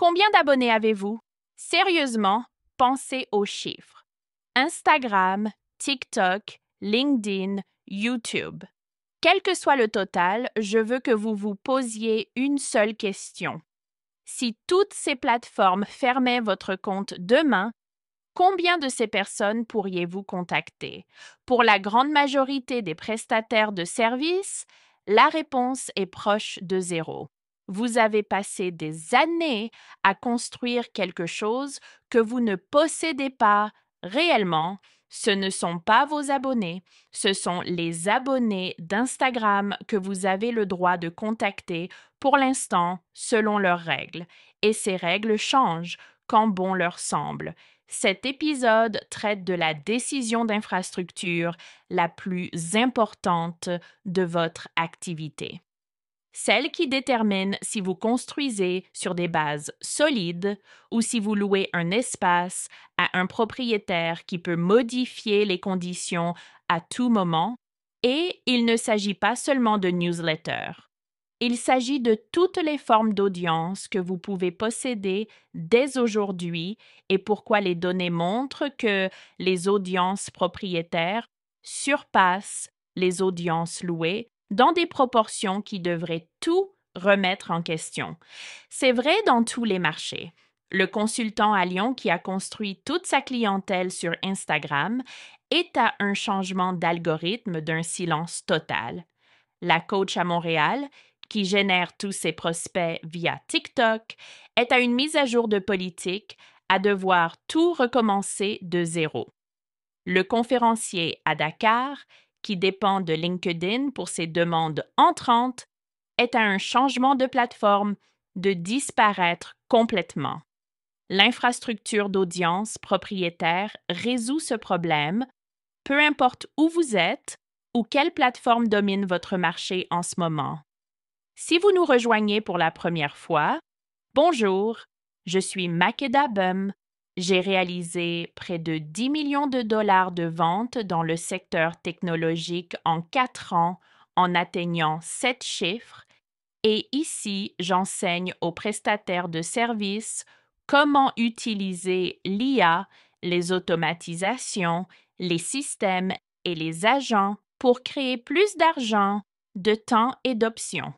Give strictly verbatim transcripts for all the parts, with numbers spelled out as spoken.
Combien d'abonnés avez-vous? Sérieusement, pensez aux chiffres. Instagram, TikTok, LinkedIn, YouTube. Quel que soit le total, je veux que vous vous posiez une seule question. Si toutes ces plateformes fermaient votre compte demain, combien de ces personnes pourriez-vous contacter? Pour la grande majorité des prestataires de services, la réponse est proche de zéro. Vous avez passé des années à construire quelque chose que vous ne possédez pas réellement. Ce ne sont pas vos abonnés, ce sont les abonnés d'Instagram que vous avez le droit de contacter pour l'instant selon leurs règles. Et ces règles changent quand bon leur semble. Cet épisode traite de la décision d'infrastructure la plus importante de votre activité. Celle qui détermine si vous construisez sur des bases solides ou si vous louez un espace à un propriétaire qui peut modifier les conditions à tout moment. Et il ne s'agit pas seulement de newsletters. Il s'agit de toutes les formes d'audience que vous pouvez posséder dès aujourd'hui et pourquoi les données montrent que les audiences propriétaires surpassent les audiences louées dans des proportions qui devraient tout remettre en question. C'est vrai dans tous les marchés. Le consultant à Lyon qui a construit toute sa clientèle sur Instagram est à un changement d'algorithme d'un silence total. La coach à Montréal, qui génère tous ses prospects via TikTok, est à une mise à jour de politique à devoir tout recommencer de zéro. Le conférencier à Dakar, qui dépend de LinkedIn pour ses demandes entrantes, est à un changement de plateforme de disparaître complètement. L'infrastructure d'audience propriétaire résout ce problème, peu importe où vous êtes ou quelle plateforme domine votre marché en ce moment. Si vous nous rejoignez pour la première fois, bonjour, je suis Makeda Bum. J'ai réalisé près de dix millions de dollars de ventes dans le secteur technologique en quatre ans en atteignant sept chiffres et ici, j'enseigne aux prestataires de services comment utiliser l'I A, les automatisations, les systèmes et les agents pour créer plus d'argent, de temps et d'options.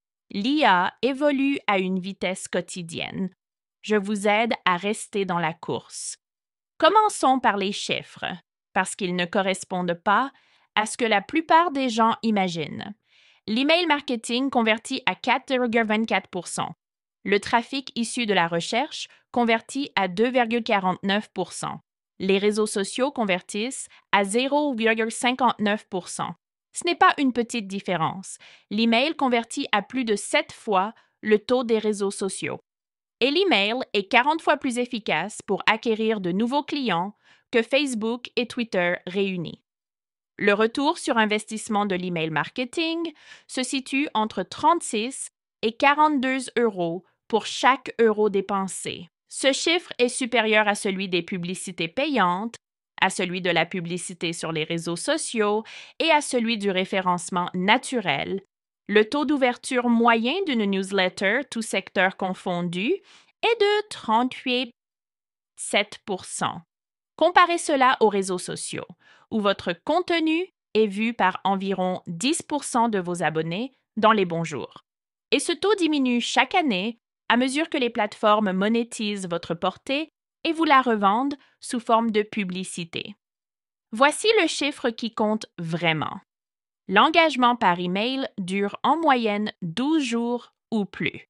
L'I A évolue à une vitesse quotidienne. Je vous aide à rester dans la course. Commençons par les chiffres, parce qu'ils ne correspondent pas à ce que la plupart des gens imaginent. L'email marketing convertit à quatre virgule vingt-quatre pour cent. Le trafic issu de la recherche convertit à deux virgule quarante-neuf pour cent. Les réseaux sociaux convertissent à zéro virgule cinquante-neuf pour cent. Ce n'est pas une petite différence. L'email convertit à plus de sept fois le taux des réseaux sociaux. Et l'email est quarante fois plus efficace pour acquérir de nouveaux clients que Facebook et Twitter réunis. Le retour sur investissement de l'email marketing se situe entre trente-six et quarante-deux euros pour chaque euro dépensé. Ce chiffre est supérieur à celui des publicités payantes, à celui de la publicité sur les réseaux sociaux et à celui du référencement naturel. Le taux d'ouverture moyen d'une newsletter, tout secteur confondu, est de trente-huit virgule sept pour cent. Comparez cela aux réseaux sociaux, où votre contenu est vu par environ dix pour cent de vos abonnés dans les bons jours. Et ce taux diminue chaque année à mesure que les plateformes monétisent votre portée et vous la revendent sous forme de publicité. Voici le chiffre qui compte vraiment. L'engagement par email dure en moyenne douze jours ou plus.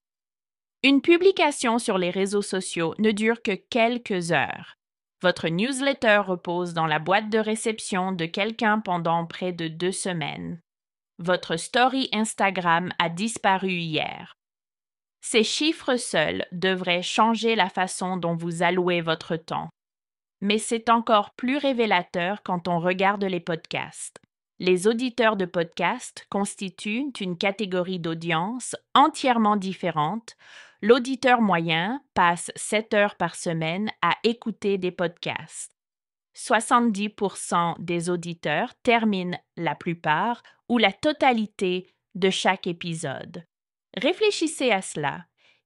Une publication sur les réseaux sociaux ne dure que quelques heures. Votre newsletter repose dans la boîte de réception de quelqu'un pendant près de deux semaines. Votre story Instagram a disparu hier. Ces chiffres seuls devraient changer la façon dont vous allouez votre temps. Mais c'est encore plus révélateur quand on regarde les podcasts. Les auditeurs de podcasts constituent une catégorie d'audience entièrement différente. L'auditeur moyen passe sept heures par semaine à écouter des podcasts. soixante-dix pour cent des auditeurs terminent la plupart ou la totalité de chaque épisode. Réfléchissez à cela.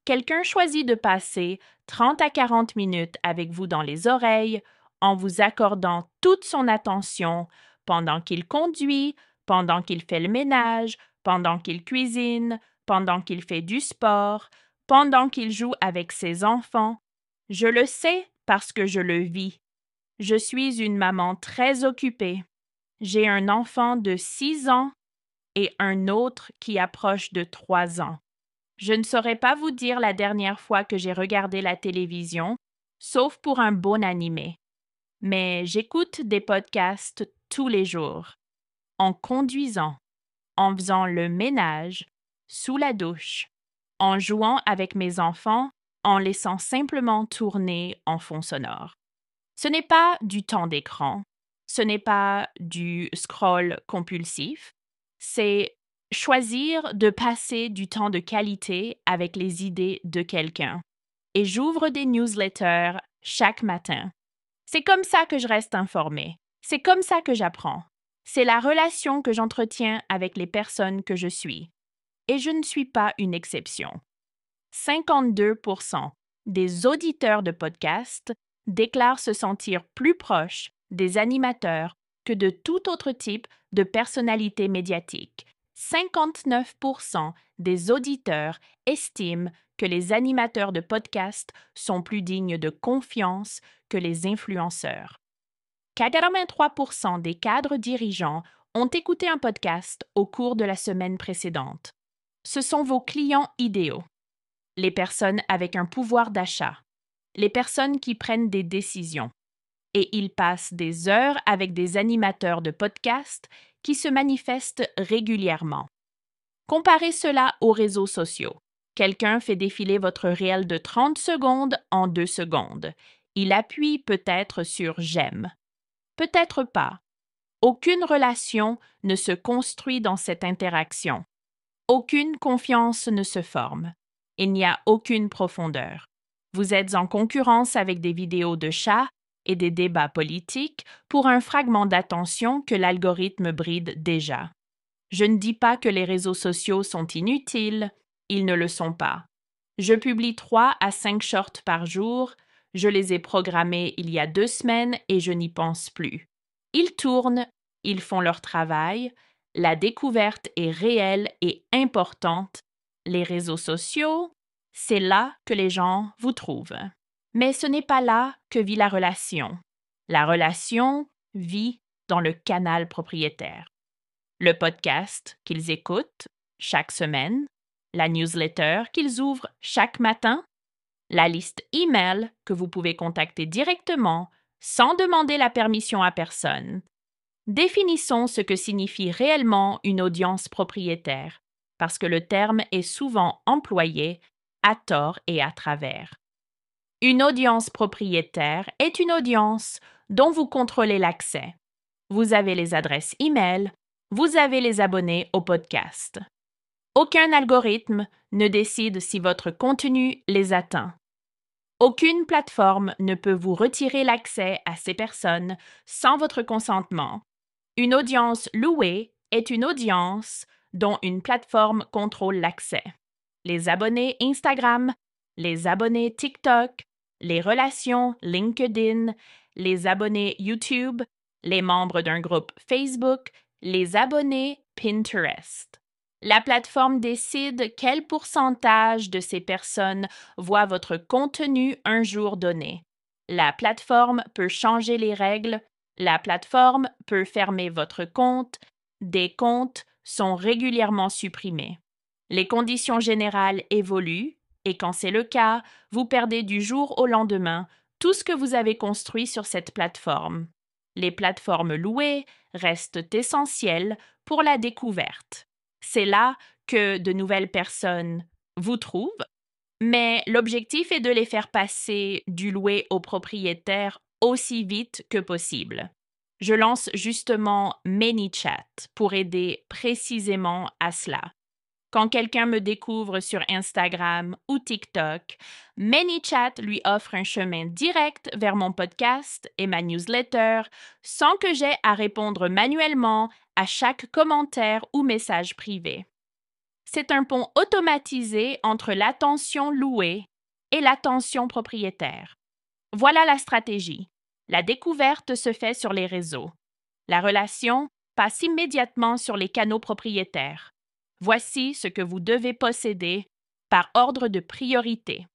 quelqu'un choisit de passer trente à quarante minutes avec vous dans les oreilles en vous accordant toute son attention pendant qu'il conduit, pendant qu'il fait le ménage, pendant qu'il cuisine, pendant qu'il fait du sport, pendant qu'il joue avec ses enfants. Je le sais parce que je le vis. Je suis une maman très occupée. J'ai un enfant de six ans et un autre qui approche de trois ans. Je ne saurais pas vous dire la dernière fois que j'ai regardé la télévision, sauf pour un bon animé. Mais j'écoute des podcasts tous les jours, en conduisant, en faisant le ménage, sous la douche, en jouant avec mes enfants, en laissant simplement tourner en fond sonore. Ce n'est pas du temps d'écran, ce n'est pas du scroll compulsif, c'est choisir de passer du temps de qualité avec les idées de quelqu'un. Et j'ouvre des newsletters chaque matin. C'est comme ça que je reste informée. C'est comme ça que j'apprends. C'est la relation que j'entretiens avec les personnes que je suis. Et je ne suis pas une exception. cinquante-deux pour cent des auditeurs de podcasts déclarent se sentir plus proches des animateurs que de tout autre type de personnalité médiatique. cinquante-neuf pour cent des auditeurs estiment que les animateurs de podcasts sont plus dignes de confiance que les influenceurs. quatre-vingt-trois pour cent des cadres dirigeants ont écouté un podcast au cours de la semaine précédente. Ce sont vos clients idéaux. Les personnes avec un pouvoir d'achat, les personnes qui prennent des décisions. Et ils passent des heures avec des animateurs de podcasts qui se manifestent régulièrement. Comparez cela aux réseaux sociaux. Quelqu'un fait défiler votre réel de trente secondes en deux secondes. Il appuie peut-être sur « j'aime ». Peut-être pas. Aucune relation ne se construit dans cette interaction. Aucune confiance ne se forme. Il n'y a aucune profondeur. Vous êtes en concurrence avec des vidéos de chats et des débats politiques pour un fragment d'attention que l'algorithme bride déjà. Je ne dis pas que les réseaux sociaux sont inutiles, ils ne le sont pas. Je publie trois à cinq shorts par jour, je les ai programmés il y a deux semaines et je n'y pense plus. Ils tournent, ils font leur travail, la découverte est réelle et importante. Les réseaux sociaux, c'est là que les gens vous trouvent. Mais ce n'est pas là que vit la relation. La relation vit dans le canal propriétaire. Le podcast qu'ils écoutent chaque semaine, la newsletter qu'ils ouvrent chaque matin, la liste email que vous pouvez contacter directement sans demander la permission à personne. Définissons ce que signifie réellement une audience propriétaire, parce que le terme est souvent employé à tort et à travers. Une audience propriétaire est une audience dont vous contrôlez l'accès. Vous avez les adresses email, vous avez les abonnés au podcast. Aucun algorithme ne décide si votre contenu les atteint. Aucune plateforme ne peut vous retirer l'accès à ces personnes sans votre consentement. Une audience louée est une audience dont une plateforme contrôle l'accès. Les abonnés Instagram, les abonnés TikTok, les relations LinkedIn, les abonnés YouTube, les membres d'un groupe Facebook, les abonnés Pinterest. La plateforme décide quel pourcentage de ces personnes voient votre contenu un jour donné. La plateforme peut changer les règles, la plateforme peut fermer votre compte, des comptes sont régulièrement supprimés. Les conditions générales évoluent et quand c'est le cas, vous perdez du jour au lendemain tout ce que vous avez construit sur cette plateforme. Les plateformes louées restent essentielles pour la découverte. C'est là que de nouvelles personnes vous trouvent, mais l'objectif est de les faire passer du loué au propriétaire aussi vite que possible. Je lance justement ManyChat pour aider précisément à cela. Quand quelqu'un me découvre sur Instagram ou TikTok, ManyChat lui offre un chemin direct vers mon podcast et ma newsletter sans que j'aie à répondre manuellement à chaque commentaire ou message privé. C'est un pont automatisé entre l'attention louée et l'attention propriétaire. Voilà la stratégie. La découverte se fait sur les réseaux. La relation passe immédiatement sur les canaux propriétaires. Voici ce que vous devez posséder par ordre de priorité.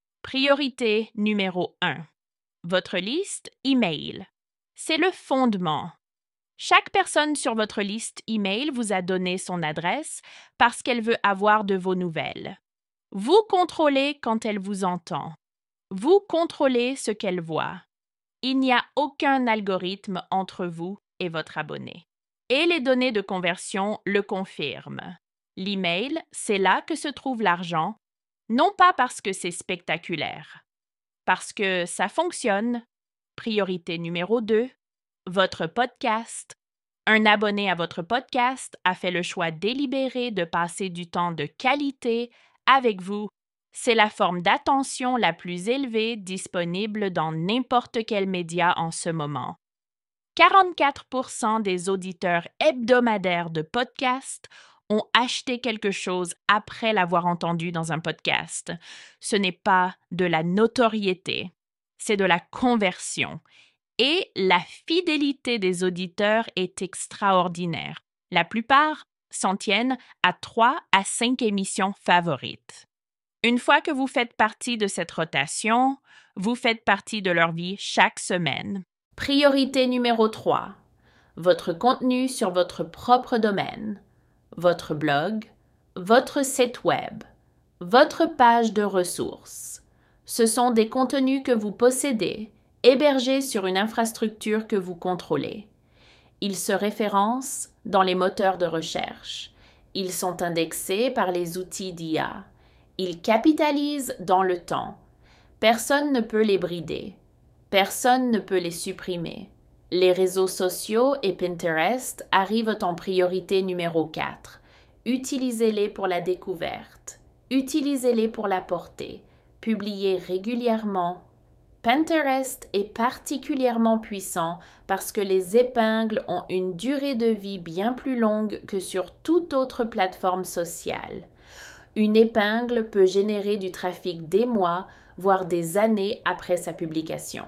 Priorité numéro un. Votre liste email. C'est le fondement. Chaque personne sur votre liste email vous a donné son adresse parce qu'elle veut avoir de vos nouvelles. Vous contrôlez quand elle vous entend. Vous contrôlez ce qu'elle voit. Il n'y a aucun algorithme entre vous et votre abonné. Et les données de conversion le confirment. L'email, c'est là que se trouve l'argent, non pas parce que c'est spectaculaire, parce que ça fonctionne. Priorité numéro deux, votre podcast. Un abonné à votre podcast a fait le choix délibéré de passer du temps de qualité avec vous. C'est la forme d'attention la plus élevée disponible dans n'importe quel média en ce moment. quarante-quatre pour cent des auditeurs hebdomadaires de podcasts ont acheté quelque chose après l'avoir entendu dans un podcast. Ce n'est pas de la notoriété, c'est de la conversion. Et la fidélité des auditeurs est extraordinaire. La plupart s'en tiennent à trois à cinq émissions favorites. Une fois que vous faites partie de cette rotation, vous faites partie de leur vie chaque semaine. Priorité numéro trois. Votre contenu sur votre propre domaine. Votre blog, votre site web, votre page de ressources. Ce sont des contenus que vous possédez, hébergés sur une infrastructure que vous contrôlez. Ils se référencent dans les moteurs de recherche. Ils sont indexés par les outils d'I A. Ils capitalisent dans le temps. Personne ne peut les brider. Personne ne peut les supprimer. Les réseaux sociaux et Pinterest arrivent en priorité numéro quatre. Utilisez-les pour la découverte. Utilisez-les pour la portée. Publiez régulièrement. Pinterest est particulièrement puissant parce que les épingles ont une durée de vie bien plus longue que sur toute autre plateforme sociale. Une épingle peut générer du trafic des mois, voire des années après sa publication.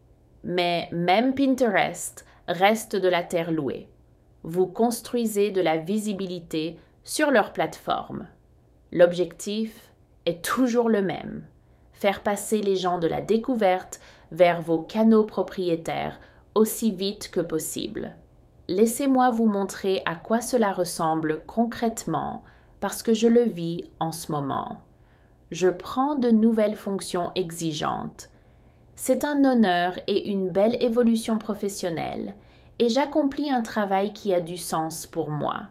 Mais même Pinterest reste de la terre louée. Vous construisez de la visibilité sur leur plateforme. L'objectif est toujours le même. Faire passer les gens de la découverte vers vos canaux propriétaires aussi vite que possible. Laissez-moi vous montrer à quoi cela ressemble concrètement parce que je le vis en ce moment. Je prends de nouvelles fonctions exigeantes. C'est un honneur et une belle évolution professionnelle et j'accomplis un travail qui a du sens pour moi.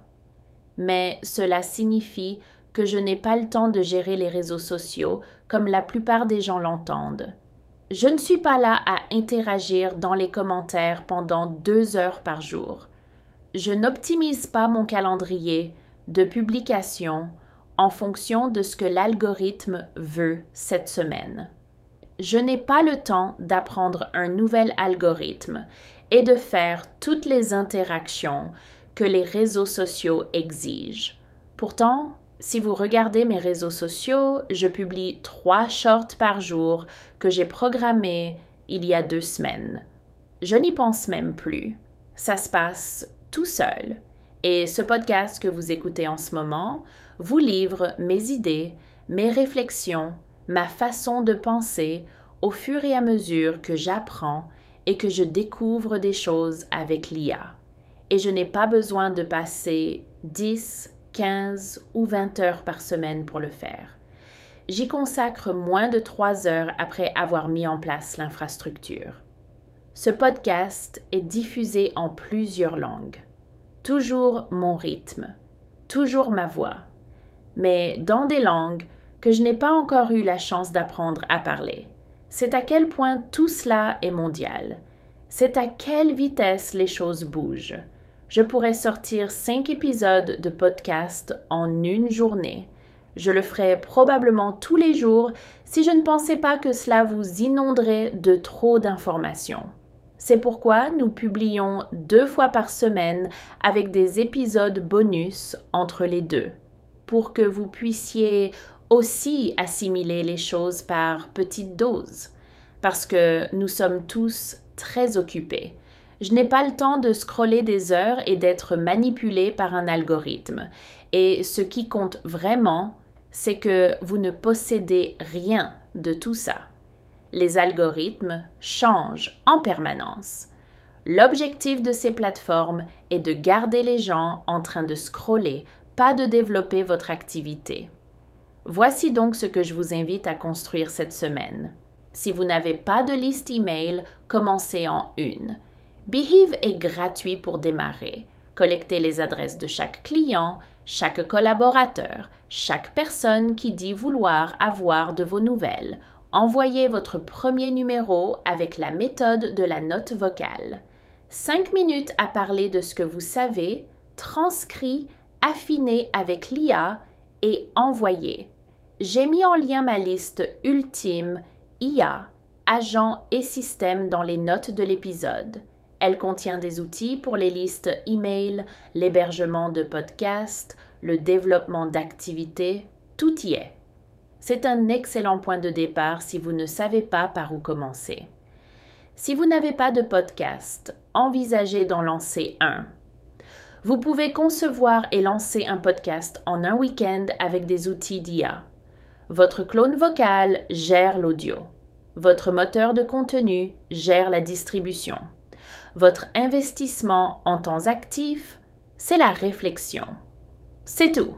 Mais cela signifie que je n'ai pas le temps de gérer les réseaux sociaux comme la plupart des gens l'entendent. Je ne suis pas là à interagir dans les commentaires pendant deux heures par jour. Je n'optimise pas mon calendrier de publication en fonction de ce que l'algorithme veut cette semaine. Je n'ai pas le temps d'apprendre un nouvel algorithme et de faire toutes les interactions que les réseaux sociaux exigent. Pourtant, si vous regardez mes réseaux sociaux, je publie trois shorts par jour que j'ai programmés il y a deux semaines. Je n'y pense même plus. Ça se passe tout seul. Et ce podcast que vous écoutez en ce moment vous livre mes idées, mes réflexions, ma façon de penser au fur et à mesure que j'apprends et que je découvre des choses avec l'I A. Et je n'ai pas besoin de passer dix, quinze ou vingt heures par semaine pour le faire. J'y consacre moins de trois heures après avoir mis en place l'infrastructure. Ce podcast est diffusé en plusieurs langues. Toujours mon rythme, toujours ma voix, mais dans des langues que je n'ai pas encore eu la chance d'apprendre à parler. C'est à quel point tout cela est mondial. C'est à quelle vitesse les choses bougent. Je pourrais sortir cinq épisodes de podcast en une journée. Je le ferais probablement tous les jours si je ne pensais pas que cela vous inonderait de trop d'informations. C'est pourquoi nous publions deux fois par semaine avec des épisodes bonus entre les deux. pour que vous puissiez aussi assimiler les choses par petites doses, parce que nous sommes tous très occupés. Je n'ai pas le temps de scroller des heures et d'être manipulé par un algorithme. Et ce qui compte vraiment, c'est que vous ne possédez rien de tout ça. Les algorithmes changent en permanence. L'objectif de ces plateformes est de garder les gens en train de scroller, pas de développer votre activité. Voici donc ce que je vous invite à construire cette semaine. Si vous n'avez pas de liste email, commencez en une. Beheve est gratuit pour démarrer. Collectez les adresses de chaque client, chaque collaborateur, chaque personne qui dit vouloir avoir de vos nouvelles. Envoyez votre premier numéro avec la méthode de la note vocale. Cinq minutes à parler de ce que vous savez, transcrit, affiné avec l'I A et envoyé. J'ai mis en lien ma liste ultime I A, agents et systèmes dans les notes de l'épisode. Elle contient des outils pour les listes email, l'hébergement de podcasts, le développement d'activités, tout y est. C'est un excellent point de départ si vous ne savez pas par où commencer. Si vous n'avez pas de podcast, envisagez d'en lancer un. Vous pouvez concevoir et lancer un podcast en un week-end avec des outils d'I A. Votre clone vocal gère l'audio. Votre moteur de contenu gère la distribution. Votre investissement en temps actif, c'est la réflexion. C'est tout.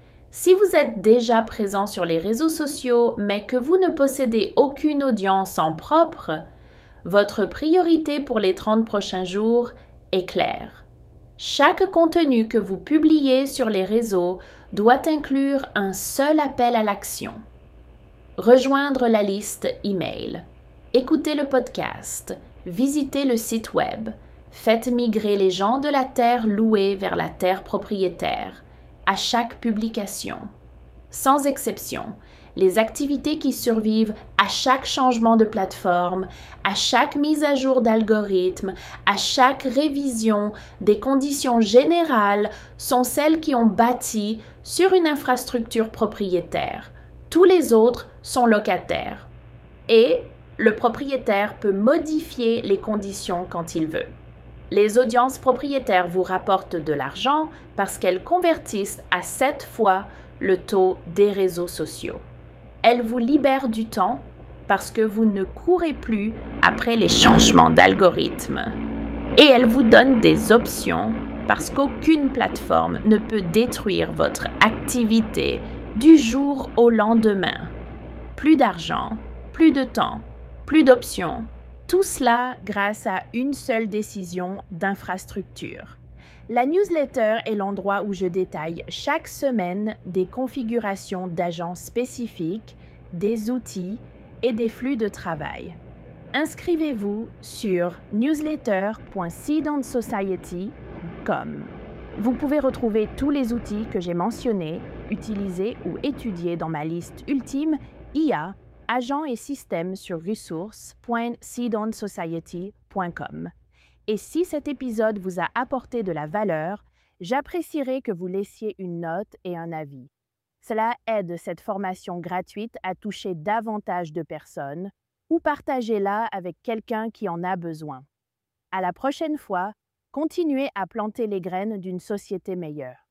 Si vous êtes déjà présent sur les réseaux sociaux, mais que vous ne possédez aucune audience en propre, votre priorité pour les trente prochains jours est claire. Chaque contenu que vous publiez sur les réseaux doit inclure un seul appel à l'action. Rejoindre la liste email, écouter le podcast, visiter le site web, faites migrer les gens de la terre louée vers la terre propriétaire à chaque publication. Sans exception, les activités qui survivent à chaque changement de plateforme, à chaque mise à jour d'algorithme, à chaque révision des conditions générales sont celles qui ont bâti sur une infrastructure propriétaire. Tous les autres sont locataires. Et le propriétaire peut modifier les conditions quand il veut. Les audiences propriétaires vous rapportent de l'argent parce qu'elles convertissent à sept fois le taux des réseaux sociaux. Elles vous libèrent du temps parce que vous ne courez plus après les changements d'algorithme. Et elles vous donnent des options parce qu'aucune plateforme ne peut détruire votre activité du jour au lendemain. Plus d'argent, plus de temps, plus d'options. Tout cela grâce à une seule décision d'infrastructure. La newsletter est l'endroit où je détaille chaque semaine des configurations d'agents spécifiques, des outils et des flux de travail. Inscrivez-vous sur newsletter point seed and society point com. Vous pouvez retrouver tous les outils que j'ai mentionnés, utilisés ou étudiés dans ma liste ultime I A, agents et systèmes sur ressources point seed and society point com. Et si cet épisode vous a apporté de la valeur, j'apprécierais que vous laissiez une note et un avis. Cela aide cette formation gratuite à toucher davantage de personnes ou partagez-la avec quelqu'un qui en a besoin. À la prochaine fois, continuez à planter les graines d'une société meilleure.